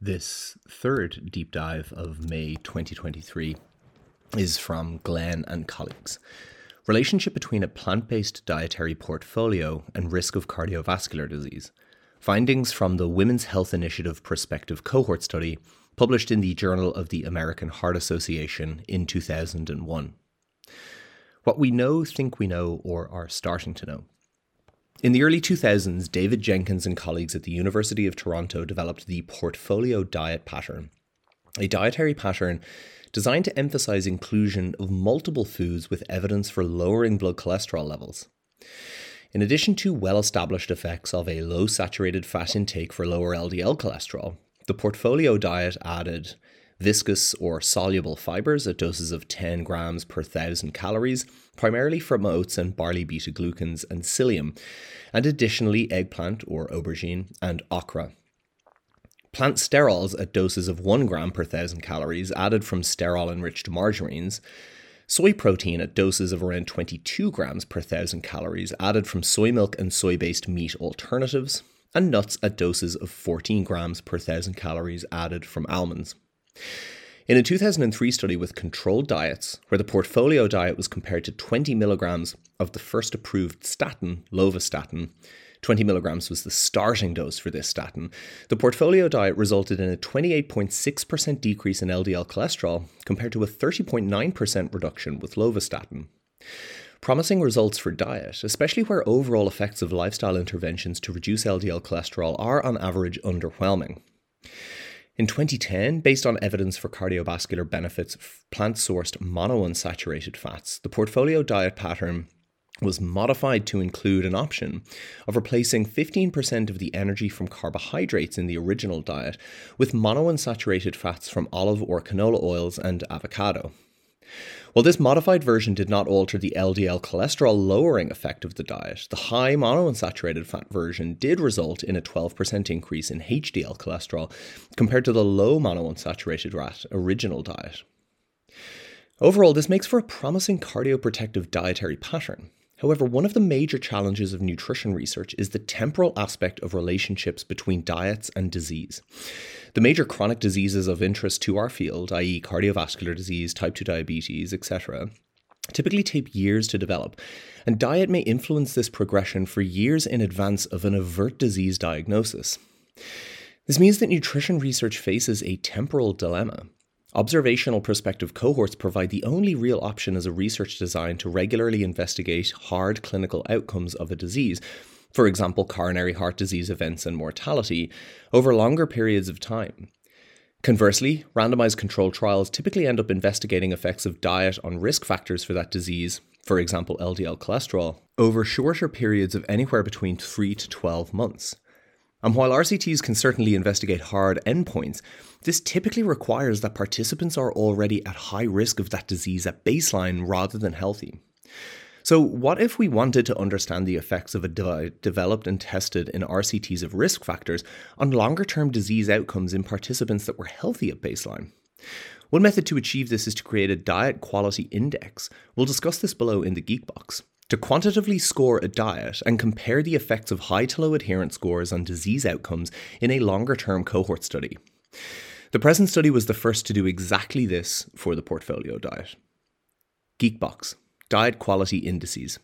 This third deep dive of May 2023 is from Glenn and colleagues. Relationship between a plant-based dietary portfolio and risk of cardiovascular disease. Findings from the Women's Health Initiative Prospective Cohort Study, published in the Journal of the American Heart Association in 2001. What we know, think we know, or are starting to know. In the early 2000s, David Jenkins and colleagues at the University of Toronto developed the Portfolio Diet Pattern, a dietary pattern designed to emphasize inclusion of multiple foods with evidence for lowering blood cholesterol levels. In addition to well-established effects of a low saturated fat intake for lower LDL cholesterol, the Portfolio Diet added viscous or soluble fibers at doses of 10 grams per 1,000 calories, primarily from oats and barley beta-glucans and psyllium, and additionally eggplant or aubergine and okra. Plant sterols at doses of 1 gram per 1,000 calories added from sterol-enriched margarines, soy protein at doses of around 22 grams per 1,000 calories added from soy milk and soy-based meat alternatives, and nuts at doses of 14 grams per 1,000 calories added from almonds. In a 2003 study with controlled diets, where the Portfolio Diet was compared to 20 milligrams of the first approved statin, lovastatin, 20 milligrams was the starting dose for this statin, the Portfolio Diet resulted in a 28.6% decrease in LDL cholesterol compared to a 30.9% reduction with lovastatin. Promising results for diet, especially where overall effects of lifestyle interventions to reduce LDL cholesterol are on average underwhelming. In 2010, based on evidence for cardiovascular benefits of plant-sourced monounsaturated fats, the Portfolio Diet Pattern was modified to include an option of replacing 15% of the energy from carbohydrates in the original diet with monounsaturated fats from olive or canola oils and avocado. While this modified version did not alter the LDL cholesterol lowering effect of the diet, the high monounsaturated fat version did result in a 12% increase in HDL cholesterol compared to the low monounsaturated fat original diet. Overall, this makes for a promising cardioprotective dietary pattern. However, one of the major challenges of nutrition research is the temporal aspect of relationships between diets and disease. The major chronic diseases of interest to our field, i.e. cardiovascular disease, type 2 diabetes, etc., typically take years to develop, and diet may influence this progression for years in advance of an overt disease diagnosis. This means that nutrition research faces a temporal dilemma. Observational prospective cohorts provide the only real option as a research design to regularly investigate hard clinical outcomes of a disease, for example, coronary heart disease events and mortality, over longer periods of time. Conversely, randomized controlled trials typically end up investigating effects of diet on risk factors for that disease, for example, LDL cholesterol, over shorter periods of anywhere between 3 to 12 months. And while RCTs can certainly investigate hard endpoints, this typically requires that participants are already at high risk of that disease at baseline rather than healthy. So what if we wanted to understand the effects of a diet developed and tested in RCTs of risk factors on longer-term disease outcomes in participants that were healthy at baseline? One method to achieve this is to create a diet quality index. We'll discuss this below in the Geekbox. To quantitatively score a diet and compare the effects of high to low adherence scores on disease outcomes in a longer-term cohort study. The present study was the first to do exactly this for the Portfolio Diet. Geekbox, diet quality indices.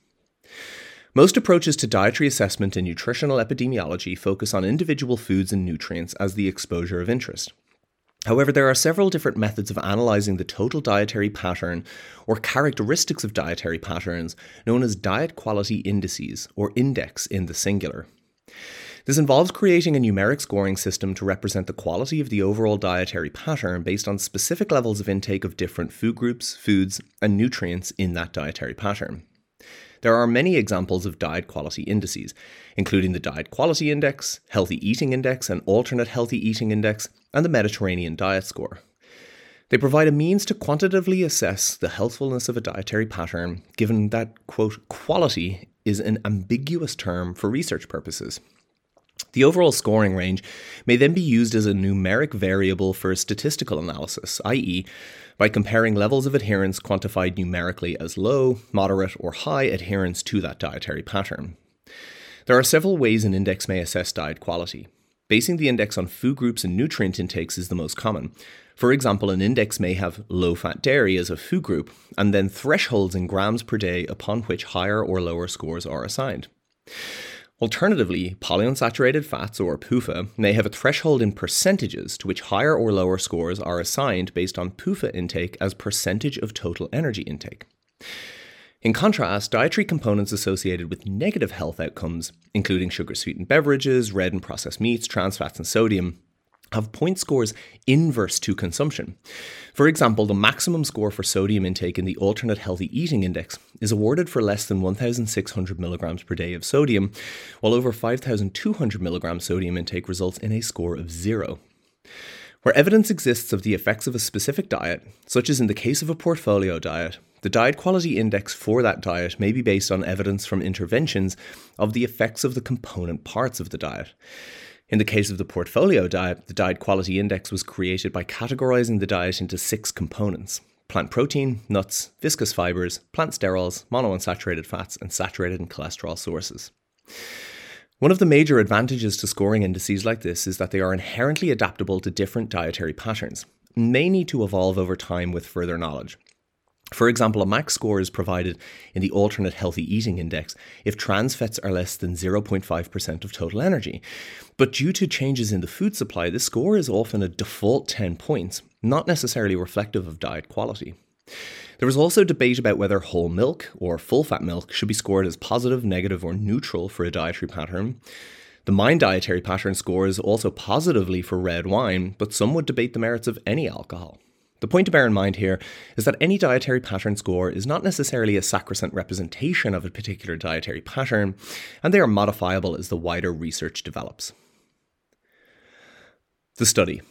Most approaches to dietary assessment in nutritional epidemiology focus on individual foods and nutrients as the exposure of interest. However, there are several different methods of analyzing the total dietary pattern or characteristics of dietary patterns known as diet quality indices, or index in the singular. This involves creating a numeric scoring system to represent the quality of the overall dietary pattern based on specific levels of intake of different food groups, foods, and nutrients in that dietary pattern. There are many examples of diet quality indices, including the Diet Quality Index, Healthy Eating Index, and Alternate Healthy Eating Index, and the Mediterranean Diet Score. They provide a means to quantitatively assess the healthfulness of a dietary pattern, given that, quote, quality is an ambiguous term for research purposes. The overall scoring range may then be used as a numeric variable for statistical analysis, i.e., by comparing levels of adherence quantified numerically as low, moderate, or high adherence to that dietary pattern. There are several ways an index may assess diet quality. Basing the index on food groups and nutrient intakes is the most common. For example, an index may have low-fat dairy as a food group, and then thresholds in grams per day upon which higher or lower scores are assigned. Alternatively, polyunsaturated fats, or PUFA, may have a threshold in percentages to which higher or lower scores are assigned based on PUFA intake as percentage of total energy intake. In contrast, dietary components associated with negative health outcomes, including sugar-sweetened beverages, red and processed meats, trans fats, and sodium, have point scores inverse to consumption. For example, the maximum score for sodium intake in the Alternate Healthy Eating Index is awarded for less than 1,600 milligrams per day of sodium, while over 5,200 milligrams sodium intake results in a score of 0. Where evidence exists of the effects of a specific diet, such as in the case of a portfolio diet, the diet quality index for that diet may be based on evidence from interventions of the effects of the component parts of the diet. In the case of the portfolio diet, the diet quality index was created by categorizing the diet into 6 components: plant protein, nuts, viscous fibers, plant sterols, monounsaturated fats, and saturated and cholesterol sources. One of the major advantages to scoring indices like this is that they are inherently adaptable to different dietary patterns and may need to evolve over time with further knowledge. For example, a max score is provided in the Alternate Healthy Eating Index if trans fats are less than 0.5% of total energy. But due to changes in the food supply, this score is often a default 10 points, not necessarily reflective of diet quality. There is also debate about whether whole milk or full-fat milk should be scored as positive, negative, or neutral for a dietary pattern. The Mind dietary pattern scores also positively for red wine, but some would debate the merits of any alcohol. The point to bear in mind here is that any dietary pattern score is not necessarily a sacrosanct representation of a particular dietary pattern, and they are modifiable as the wider research develops. The study.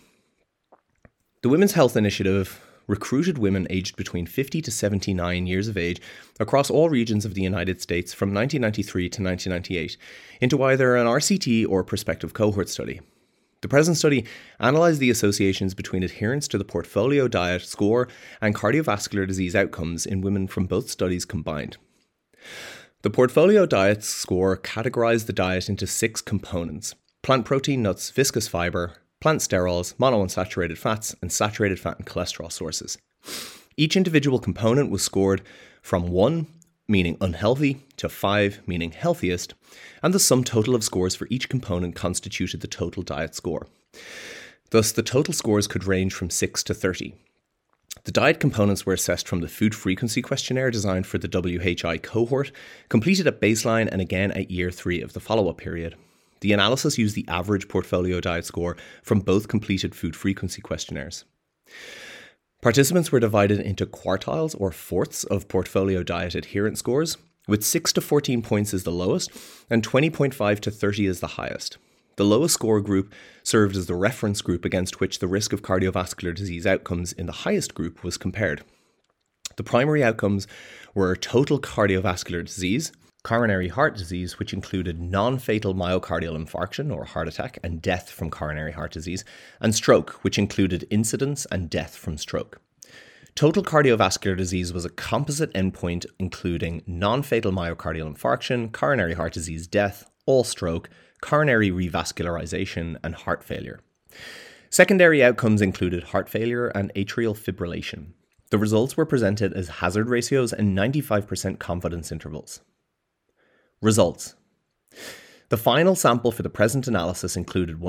The Women's Health Initiative recruited women aged between 50 to 79 years of age across all regions of the United States from 1993 to 1998 into either an RCT or prospective cohort study. The present study analysed the associations between adherence to the portfolio diet score and cardiovascular disease outcomes in women from both studies combined. The portfolio diet score categorised the diet into 6 components: plant protein, nuts, viscous fibre, plant sterols, monounsaturated fats, and saturated fat and cholesterol sources. Each individual component was scored from 1, meaning unhealthy, to 5, meaning healthiest, and the sum total of scores for each component constituted the total diet score. Thus, the total scores could range from 6 to 30. The diet components were assessed from the food frequency questionnaire designed for the WHI cohort, completed at baseline and again at year 3 of the follow-up period. The analysis used the average portfolio diet score from both completed food frequency questionnaires. Participants were divided into quartiles or fourths of portfolio diet adherence scores, with 6 to 14 points as the lowest and 20.5 to 30 as the highest. The lowest score group served as the reference group against which the risk of cardiovascular disease outcomes in the highest group was compared. The primary outcomes were total cardiovascular disease, coronary heart disease, which included non-fatal myocardial infarction or heart attack and death from coronary heart disease, and stroke, which included incidence and death from stroke. Total cardiovascular disease was a composite endpoint including non-fatal myocardial infarction, coronary heart disease death, all stroke, coronary revascularization, and heart failure. Secondary outcomes included heart failure and atrial fibrillation. The results were presented as hazard ratios and 95% confidence intervals. Results. The final sample for the present analysis included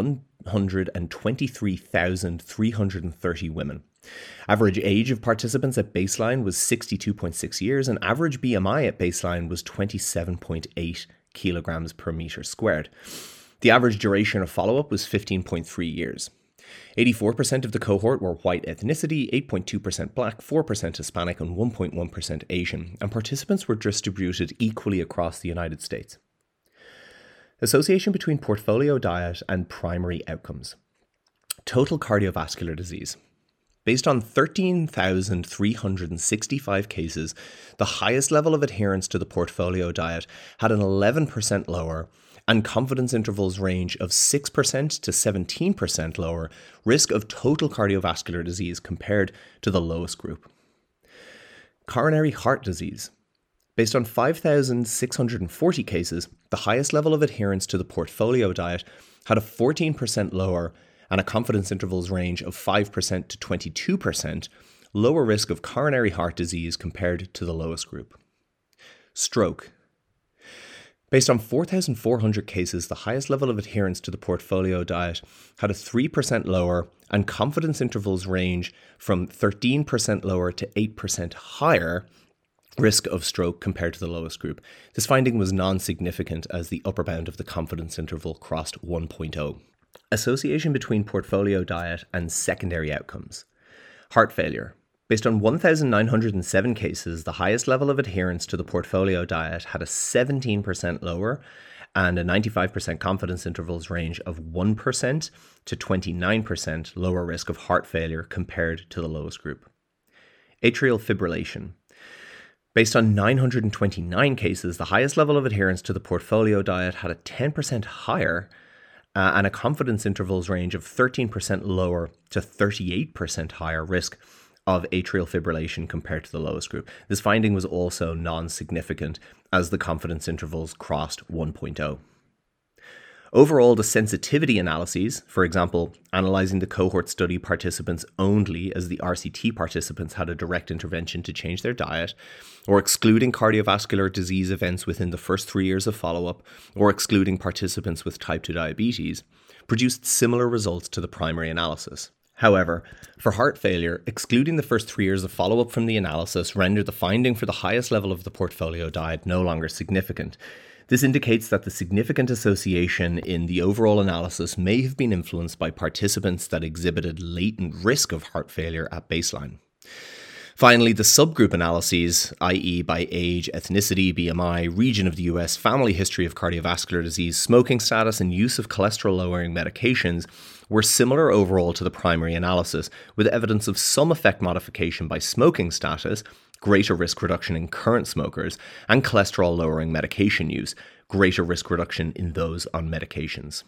123,330 women. Average age of participants at baseline was 62.6 years and average BMI at baseline was 27.8 kilograms per meter squared. The average duration of follow-up was 15.3 years. 84% of the cohort were white ethnicity, 8.2% black, 4% Hispanic, and 1.1% Asian, and participants were distributed equally across the United States. Association between portfolio diet and primary outcomes. Total cardiovascular disease. Based on 13,365 cases, the highest level of adherence to the portfolio diet had an 11% lower and confidence intervals range of 6% to 17% lower risk of total cardiovascular disease compared to the lowest group. Coronary heart disease. Based on 5,640 cases, the highest level of adherence to the portfolio diet had a 14% lower and a confidence intervals range of 5% to 22% lower risk of coronary heart disease compared to the lowest group. Stroke. Based on 4,400 cases, the highest level of adherence to the portfolio diet had a 3% lower and confidence intervals range from 13% lower to 8% higher risk of stroke compared to the lowest group. This finding was non-significant as the upper bound of the confidence interval crossed 1.0. Association between portfolio diet and secondary outcomes. Heart failure. Based on 1,907 cases, the highest level of adherence to the portfolio diet had a 17% lower and a 95% confidence intervals range of 1% to 29% lower risk of heart failure compared to the lowest group. Atrial fibrillation. Based on 929 cases, the highest level of adherence to the portfolio diet had a 10% higher and a confidence intervals range of 13% lower to 38% higher risk of atrial fibrillation compared to the lowest group. This finding was also non-significant as the confidence intervals crossed 1.0. Overall, the sensitivity analyses, for example, analysing the cohort study participants only as the RCT participants had a direct intervention to change their diet, or excluding cardiovascular disease events within the first 3 years of follow-up, or excluding participants with type 2 diabetes, produced similar results to the primary analysis. However, for heart failure, excluding the first 3 years of follow-up from the analysis rendered the finding for the highest level of the portfolio diet no longer significant. This indicates that the significant association in the overall analysis may have been influenced by participants that exhibited latent risk of heart failure at baseline. Finally, the subgroup analyses, i.e. by age, ethnicity, BMI, region of the US, family history of cardiovascular disease, smoking status, and use of cholesterol-lowering medications, were similar overall to the primary analysis, with evidence of some effect modification by smoking status, greater risk reduction in current smokers, and cholesterol-lowering medication use, greater risk reduction in those on medications.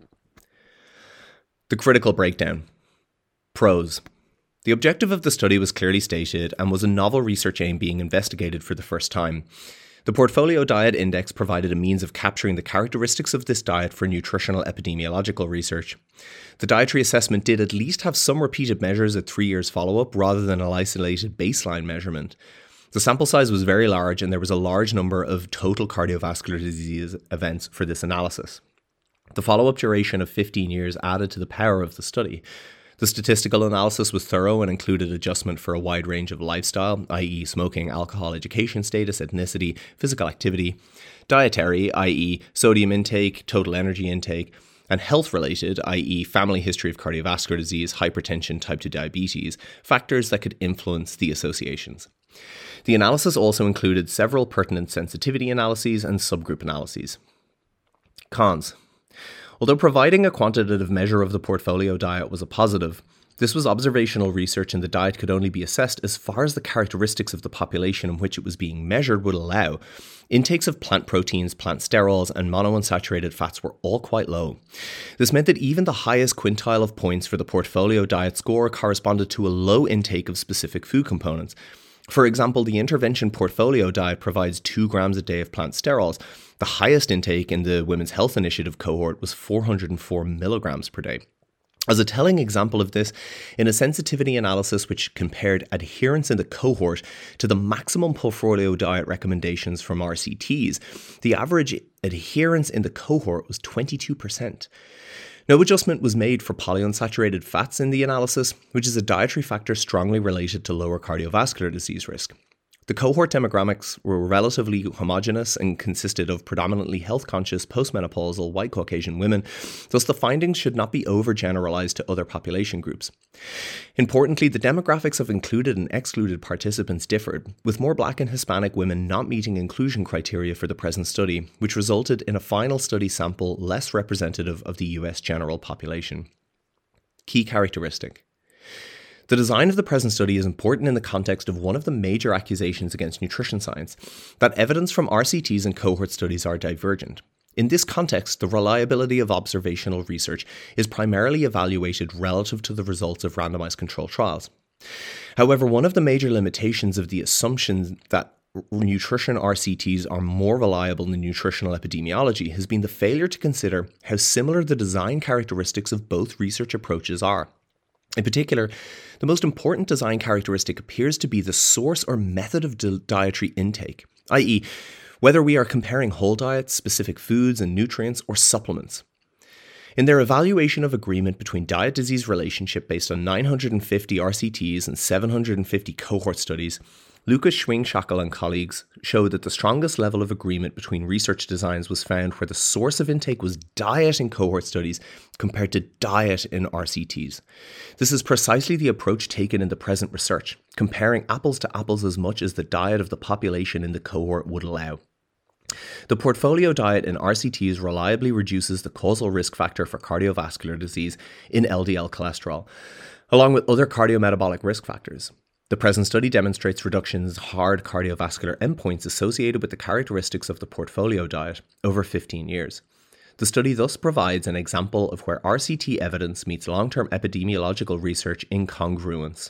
The critical breakdown. Pros. The objective of the study was clearly stated and was a novel research aim being investigated for the first time. The Portfolio Diet Index provided a means of capturing the characteristics of this diet for nutritional epidemiological research. The dietary assessment did at least have some repeated measures at 3 years follow-up rather than an isolated baseline measurement. The sample size was very large and there was a large number of total cardiovascular disease events for this analysis. The follow-up duration of 15 years added to the power of the study. The statistical analysis was thorough and included adjustment for a wide range of lifestyle, i.e. smoking, alcohol, education status, ethnicity, physical activity, dietary, i.e. sodium intake, total energy intake, and health-related, i.e. family history of cardiovascular disease, hypertension, type 2 diabetes, factors that could influence the associations. The analysis also included several pertinent sensitivity analyses and subgroup analyses. Cons. Although providing a quantitative measure of the portfolio diet was a positive, this was observational research and the diet could only be assessed as far as the characteristics of the population in which it was being measured would allow. Intakes of plant proteins, plant sterols, and monounsaturated fats were all quite low. This meant that even the highest quintile of points for the portfolio diet score corresponded to a low intake of specific food components. For example, the intervention portfolio diet provides 2 grams a day of plant sterols. The highest intake in the Women's Health Initiative cohort was 404 milligrams per day. As a telling example of this, in a sensitivity analysis which compared adherence in the cohort to the maximum portfolio diet recommendations from RCTs, the average adherence in the cohort was 22%. No adjustment was made for polyunsaturated fats in the analysis, which is a dietary factor strongly related to lower cardiovascular disease risk. The cohort demographics were relatively homogeneous and consisted of predominantly health-conscious postmenopausal white Caucasian women, thus the findings should not be overgeneralized to other population groups. Importantly, the demographics of included and excluded participants differed, with more Black and Hispanic women not meeting inclusion criteria for the present study, which resulted in a final study sample less representative of the US general population. Key characteristic. The design of the present study is important in the context of one of the major accusations against nutrition science, that evidence from RCTs and cohort studies are divergent. In this context, the reliability of observational research is primarily evaluated relative to the results of randomized controlled trials. However, one of the major limitations of the assumption that nutrition RCTs are more reliable than nutritional epidemiology has been the failure to consider how similar the design characteristics of both research approaches are. In particular, the most important design characteristic appears to be the source or method of dietary intake, i.e., whether we are comparing whole diets, specific foods and nutrients, or supplements. In their evaluation of agreement between diet-disease relationship based on 950 RCTs and 750 cohort studies, Lucas Schwing-Schackel and colleagues showed that the strongest level of agreement between research designs was found where the source of intake was diet in cohort studies compared to diet in RCTs. This is precisely the approach taken in the present research, comparing apples to apples as much as the diet of the population in the cohort would allow. The portfolio diet in RCTs reliably reduces the causal risk factor for cardiovascular disease in LDL cholesterol, along with other cardiometabolic risk factors. The present study demonstrates reductions in hard cardiovascular endpoints associated with the characteristics of the portfolio diet over 15 years. The study thus provides an example of where RCT evidence meets long-term epidemiological research in congruence.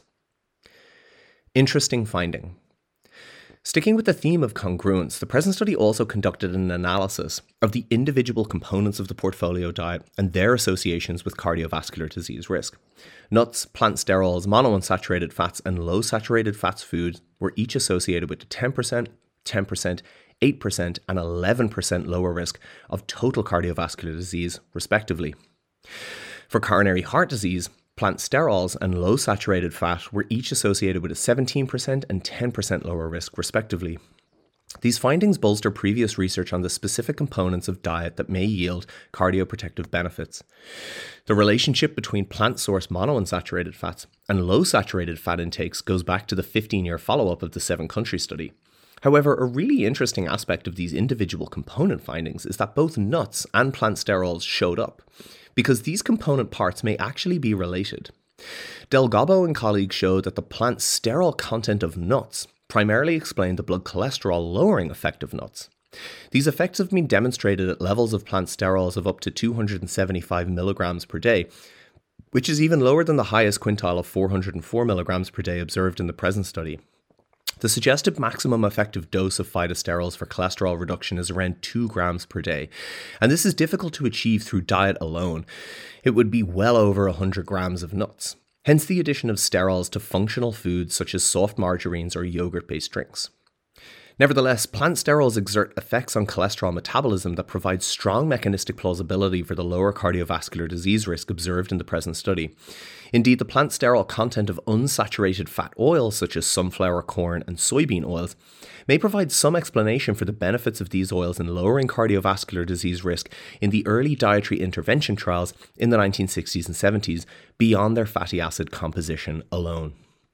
Interesting finding. Sticking with the theme of congruence, the present study also conducted an analysis of the individual components of the portfolio diet and their associations with cardiovascular disease risk. Nuts, plant sterols, monounsaturated fats, and low saturated fats foods were each associated with 10%, 10%, 8%, and 11% lower risk of total cardiovascular disease, respectively. For coronary heart disease, plant sterols and low saturated fat were each associated with a 17% and 10% lower risk, respectively. These findings bolster previous research on the specific components of diet that may yield cardioprotective benefits. The relationship between plant-source monounsaturated fats and low saturated fat intakes goes back to the 15-year follow-up of the 7-country study. However, a really interesting aspect of these individual component findings is that both nuts and plant sterols showed up, because these component parts may actually be related. Delgado and colleagues showed that the plant sterol content of nuts primarily explained the blood cholesterol lowering effect of nuts. These effects have been demonstrated at levels of plant sterols of up to 275 milligrams per day, which is even lower than the highest quintile of 404 milligrams per day observed in the present study. The suggested maximum effective dose of phytosterols for cholesterol reduction is around 2 grams per day, and this is difficult to achieve through diet alone. It would be well over 100 grams of nuts, hence the addition of sterols to functional foods such as soft margarines or yogurt-based drinks. Nevertheless, plant sterols exert effects on cholesterol metabolism that provide strong mechanistic plausibility for the lower cardiovascular disease risk observed in the present study. Indeed, the plant sterol content of unsaturated fat oils such as sunflower, corn, and soybean oils may provide some explanation for the benefits of these oils in lowering cardiovascular disease risk in the early dietary intervention trials in the 1960s and 70s beyond their fatty acid composition alone.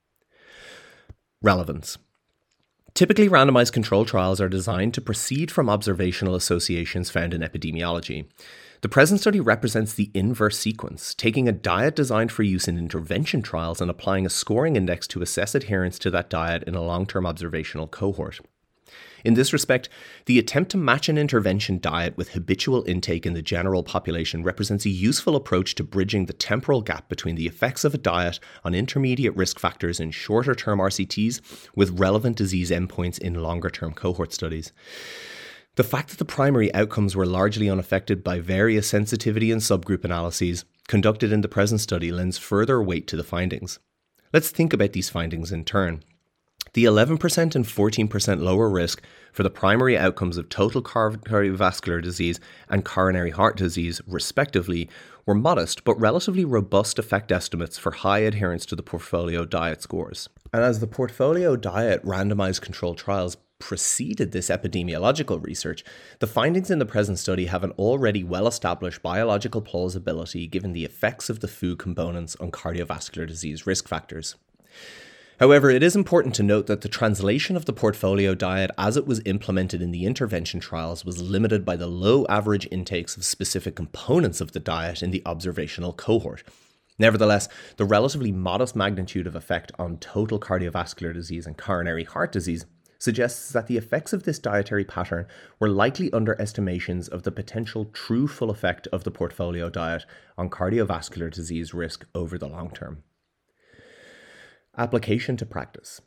Relevance. Typically, randomized control trials are designed to proceed from observational associations found in epidemiology. The present study represents the inverse sequence, taking a diet designed for use in intervention trials and applying a scoring index to assess adherence to that diet in a long-term observational cohort. In this respect, the attempt to match an intervention diet with habitual intake in the general population represents a useful approach to bridging the temporal gap between the effects of a diet on intermediate risk factors in shorter-term RCTs with relevant disease endpoints in longer-term cohort studies. The fact that the primary outcomes were largely unaffected by various sensitivity and subgroup analyses conducted in the present study lends further weight to the findings. Let's think about these findings in turn. The 11% and 14% lower risk for the primary outcomes of total cardiovascular disease and coronary heart disease, respectively, were modest but relatively robust effect estimates for high adherence to the portfolio diet scores. And as the portfolio diet randomized controlled trials preceded this epidemiological research, the findings in the present study have an already well-established biological plausibility given the effects of the food components on cardiovascular disease risk factors. However, it is important to note that the translation of the portfolio diet as it was implemented in the intervention trials was limited by the low average intakes of specific components of the diet in the observational cohort. Nevertheless, the relatively modest magnitude of effect on total cardiovascular disease and coronary heart disease suggests that the effects of this dietary pattern were likely underestimations of the potential true full effect of the portfolio diet on cardiovascular disease risk over the long term. Application to practice.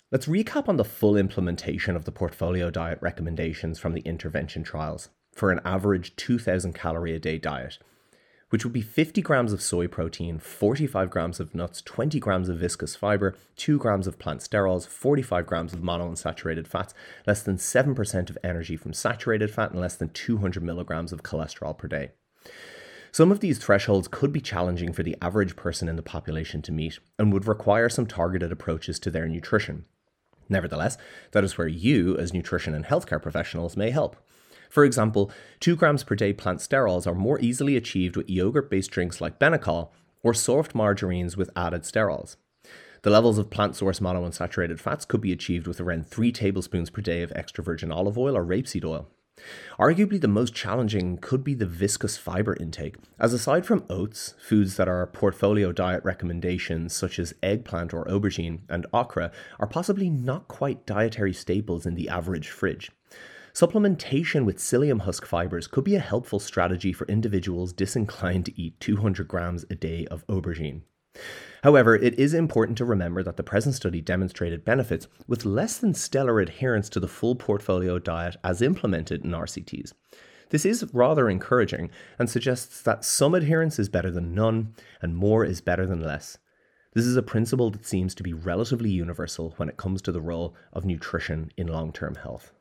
Let's recap on the full implementation of the portfolio diet recommendations from the intervention trials for an average 2,000 calorie a day diet, which would be 50 grams of soy protein, 45 grams of nuts, 20 grams of viscous fiber, 2 grams of plant sterols, 45 grams of monounsaturated fats, less than 7% of energy from saturated fat, and less than 200 milligrams of cholesterol per day. Some of these thresholds could be challenging for the average person in the population to meet and would require some targeted approaches to their nutrition. Nevertheless, that is where you, as nutrition and healthcare professionals, may help. For example, 2 grams per day plant sterols are more easily achieved with yogurt-based drinks like Benecol or soft margarines with added sterols. The levels of plant-source monounsaturated fats could be achieved with around 3 tablespoons per day of extra virgin olive oil or rapeseed oil. Arguably the most challenging could be the viscous fiber intake, as aside from oats, foods that are portfolio diet recommendations such as eggplant or aubergine and okra are possibly not quite dietary staples in the average fridge. Supplementation with psyllium husk fibers could be a helpful strategy for individuals disinclined to eat 200 grams a day of aubergine. However, it is important to remember that the present study demonstrated benefits with less than stellar adherence to the full portfolio diet as implemented in RCTs. This is rather encouraging and suggests that some adherence is better than none and more is better than less. This is a principle that seems to be relatively universal when it comes to the role of nutrition in long-term health.